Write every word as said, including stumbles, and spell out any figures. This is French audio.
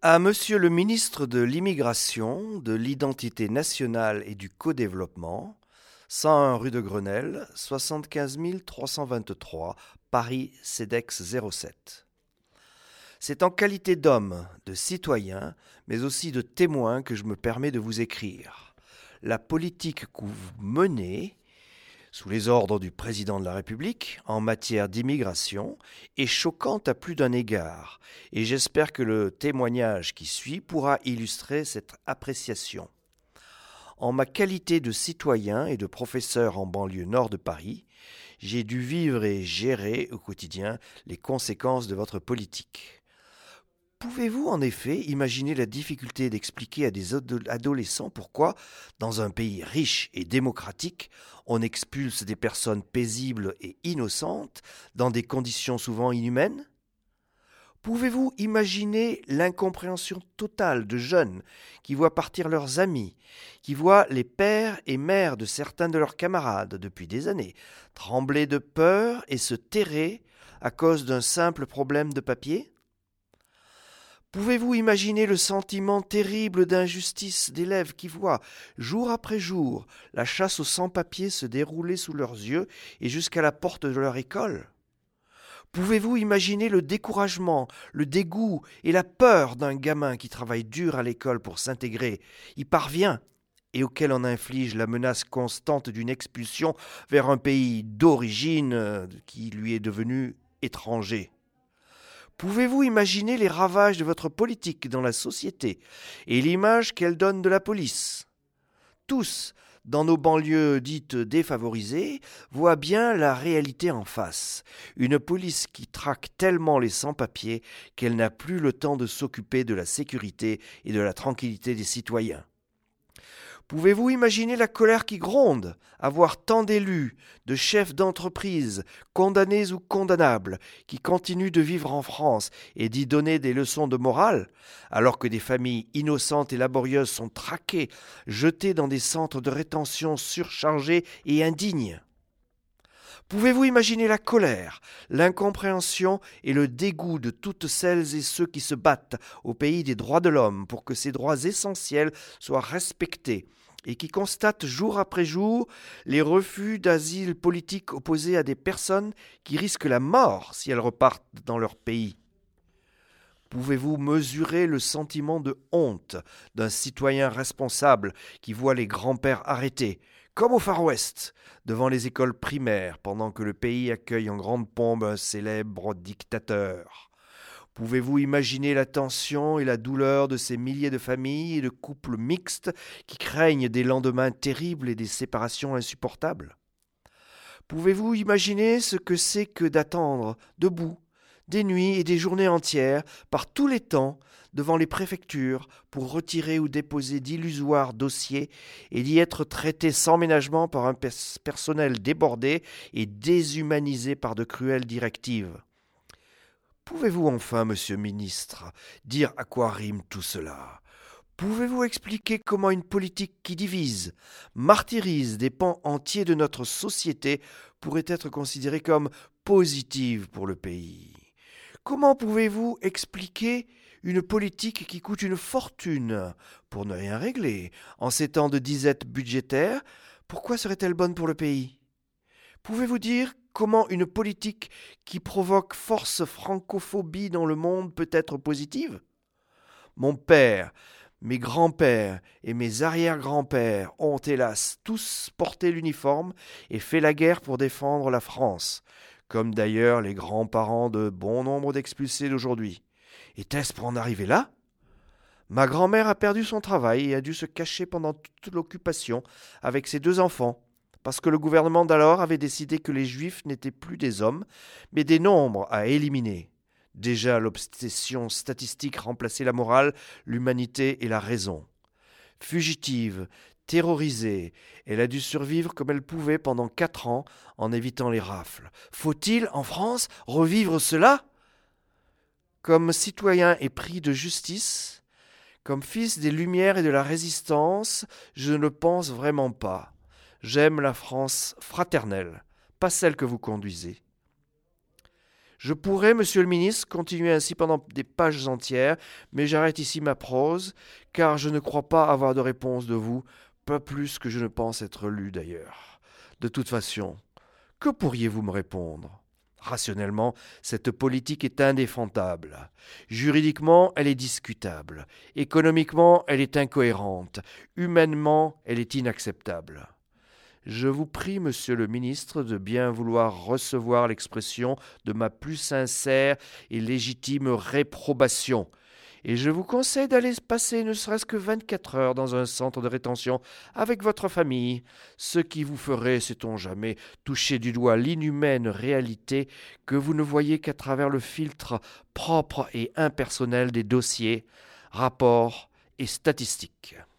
À Monsieur le ministre de l'Immigration, de l'Identité nationale et du Co-développement, cent un rue de Grenelle, soixante-quinze mille trois cent vingt-trois, Paris, CEDEX zéro sept. C'est en qualité d'homme, de citoyen, mais aussi de témoin que je me permets de vous écrire. La politique que vous menez, sous les ordres du président de la République, en matière d'immigration, est choquante à plus d'un égard, et j'espère que le témoignage qui suit pourra illustrer cette appréciation. En ma qualité de citoyen et de professeur en banlieue nord de Paris, j'ai dû vivre et gérer au quotidien les conséquences de votre politique. Pouvez-vous en effet imaginer la difficulté d'expliquer à des adolescents pourquoi, dans un pays riche et démocratique, on expulse des personnes paisibles et innocentes dans des conditions souvent inhumaines ? Pouvez-vous imaginer l'incompréhension totale de jeunes qui voient partir leurs amis, qui voient les pères et mères de certains de leurs camarades depuis des années trembler de peur et se terrer à cause d'un simple problème de papier ? Pouvez-vous imaginer le sentiment terrible d'injustice d'élèves qui voient, jour après jour, la chasse aux sans-papiers se dérouler sous leurs yeux et jusqu'à la porte de leur école ? Pouvez-vous imaginer le découragement, le dégoût et la peur d'un gamin qui travaille dur à l'école pour s'intégrer, y parvient, et auquel on inflige la menace constante d'une expulsion vers un pays d'origine qui lui est devenu étranger ? Pouvez-vous imaginer les ravages de votre politique dans la société et l'image qu'elle donne de la police ? Tous, dans nos banlieues dites défavorisées, voient bien la réalité en face. Une police qui traque tellement les sans-papiers qu'elle n'a plus le temps de s'occuper de la sécurité et de la tranquillité des citoyens. Pouvez-vous imaginer la colère qui gronde à voir tant d'élus, de chefs d'entreprise, condamnés ou condamnables, qui continuent de vivre en France et d'y donner des leçons de morale, alors que des familles innocentes et laborieuses sont traquées, jetées dans des centres de rétention surchargés et indignes ? Pouvez-vous imaginer la colère, l'incompréhension et le dégoût de toutes celles et ceux qui se battent au pays des droits de l'homme pour que ces droits essentiels soient respectés et qui constatent jour après jour les refus d'asile politique opposés à des personnes qui risquent la mort si elles repartent dans leur pays ? Pouvez-vous mesurer le sentiment de honte d'un citoyen responsable qui voit les grands-pères arrêtés, comme au Far West, devant les écoles primaires, pendant que le pays accueille en grande pompe un célèbre dictateur ? Pouvez-vous imaginer la tension et la douleur de ces milliers de familles et de couples mixtes qui craignent des lendemains terribles et des séparations insupportables ? Pouvez-vous imaginer ce que c'est que d'attendre, debout, des nuits et des journées entières, par tous les temps, devant les préfectures, pour retirer ou déposer d'illusoires dossiers et d'y être traité sans ménagement par un pers- personnel débordé et déshumanisé par de cruelles directives ? Pouvez-vous enfin, monsieur le ministre, dire à quoi rime tout cela ? Pouvez-vous expliquer comment une politique qui divise, martyrise des pans entiers de notre société pourrait être considérée comme positive pour le pays ? Comment pouvez-vous expliquer une politique qui coûte une fortune pour ne rien régler en ces temps de disette budgétaire? Pourquoi serait-elle bonne pour le pays ? Pouvez-vous dire comment une politique qui provoque force francophobie dans le monde peut être positive ? Mon père, mes grands-pères et mes arrière-grands-pères ont hélas tous porté l'uniforme et fait la guerre pour défendre la France, comme d'ailleurs les grands-parents de bon nombre d'expulsés d'aujourd'hui. Était-ce pour en arriver là ? Ma grand-mère a perdu son travail et a dû se cacher pendant toute l'occupation avec ses deux enfants, parce que le gouvernement d'alors avait décidé que les Juifs n'étaient plus des hommes, mais des nombres à éliminer. Déjà, l'obsession statistique remplaçait la morale, l'humanité et la raison. Fugitive, terrorisée, elle a dû survivre comme elle pouvait pendant quatre ans en évitant les rafles. Faut-il, en France, revivre cela ? Comme citoyen épris de justice, comme fils des Lumières et de la Résistance, je ne le pense vraiment pas. J'aime la France fraternelle, pas celle que vous conduisez. Je pourrais, monsieur le ministre, continuer ainsi pendant des pages entières, mais j'arrête ici ma prose, car je ne crois pas avoir de réponse de vous, pas plus que je ne pense être lu d'ailleurs. De toute façon, que pourriez-vous me répondre ? Rationnellement, cette politique est indéfendable. Juridiquement, elle est discutable. Économiquement, elle est incohérente. Humainement, elle est inacceptable. Je vous prie, monsieur le ministre, de bien vouloir recevoir l'expression de ma plus sincère et légitime réprobation. Et je vous conseille d'aller passer ne serait-ce que vingt-quatre heures dans un centre de rétention avec votre famille, ce qui vous ferait, sait-on jamais, toucher du doigt l'inhumaine réalité que vous ne voyez qu'à travers le filtre propre et impersonnel des dossiers, rapports et statistiques.